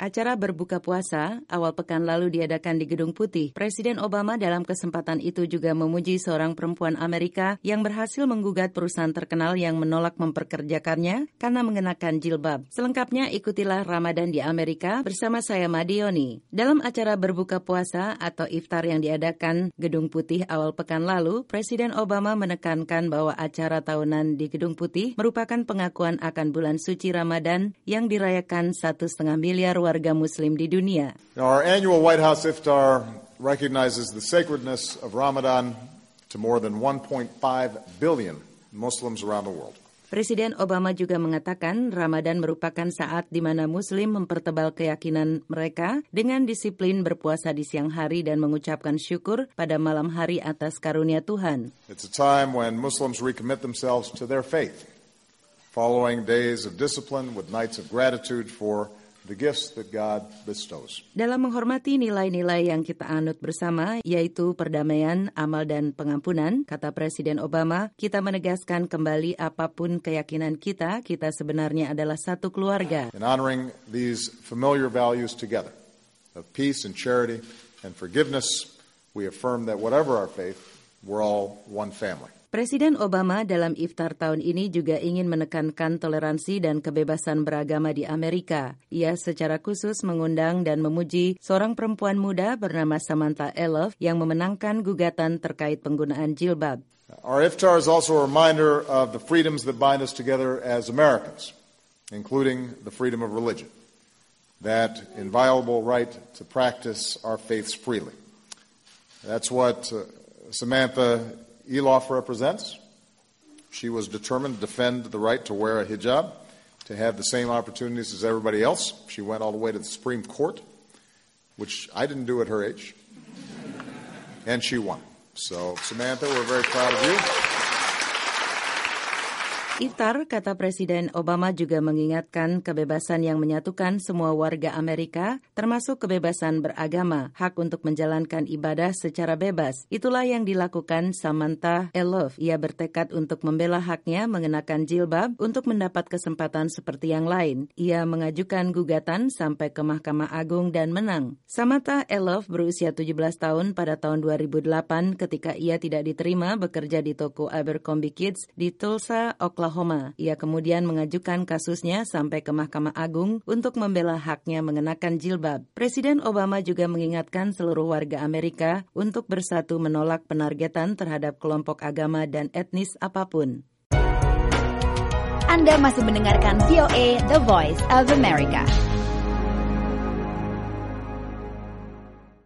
Acara berbuka puasa awal pekan lalu diadakan di Gedung Putih. Presiden Obama dalam kesempatan itu juga memuji seorang perempuan Amerika yang berhasil menggugat perusahaan terkenal yang menolak memperkerjakannya karena mengenakan jilbab. Selengkapnya ikutilah Ramadan di Amerika bersama saya Madioni. Dalam acara berbuka puasa atau iftar yang diadakan Gedung Putih awal pekan lalu, Presiden Obama menekankan bahwa acara tahunan di Gedung Putih merupakan pengakuan akan bulan suci Ramadan yang dirayakan 1,5 miliar warga Muslim di dunia. Our annual White House Iftar recognizes the sacredness of Ramadan to more than 1.5 billion Muslims around the world. Presiden Obama juga mengatakan Ramadan merupakan saat di mana Muslim mempertebal keyakinan mereka dengan disiplin berpuasa di siang hari dan mengucapkan syukur pada malam hari atas karunia Tuhan. It's a time when Muslims recommit themselves to their faith, following days of discipline with nights of gratitude for the gifts that God bestows. Dalam menghormati nilai-nilai yang kita anut bersama, yaitu perdamaian, amal, dan pengampunan, kata Presiden Obama, kita menegaskan kembali apapun keyakinan kita, kita sebenarnya adalah satu keluarga. In honoring these familiar values together, of peace and charity and forgiveness, we affirm that whatever our faith, we're all one family. Presiden Obama dalam iftar tahun ini juga ingin menekankan toleransi dan kebebasan beragama di Amerika. Ia secara khusus mengundang dan memuji seorang perempuan muda bernama Samantha Elov yang memenangkan gugatan terkait penggunaan jilbab. Our iftar is also a reminder of the freedoms that bind us together as Americans, including the freedom of religion, that inviolable right to practice our faiths freely. That's what Samantha Elov represents. She was determined to defend the right to wear a hijab, to have the same opportunities as everybody else. She went all the way to the Supreme Court, which I didn't do at her age, and she won. So, Samantha, we're very proud of you. Iftar, kata Presiden Obama, juga mengingatkan kebebasan yang menyatukan semua warga Amerika, termasuk kebebasan beragama, hak untuk menjalankan ibadah secara bebas. Itulah yang dilakukan Samantha Elov. Ia bertekad untuk membela haknya mengenakan jilbab untuk mendapat kesempatan seperti yang lain. Ia mengajukan gugatan sampai ke Mahkamah Agung dan menang. Samantha Elov berusia 17 tahun pada tahun 2008 ketika ia tidak diterima bekerja di toko Abercrombie Kids di Tulsa, Oklahoma. Ia kemudian mengajukan kasusnya sampai ke Mahkamah Agung untuk membela haknya mengenakan jilbab. Presiden Obama juga mengingatkan seluruh warga Amerika untuk bersatu menolak penargetan terhadap kelompok agama dan etnis apapun. Anda masih mendengarkan VOA The Voice of America.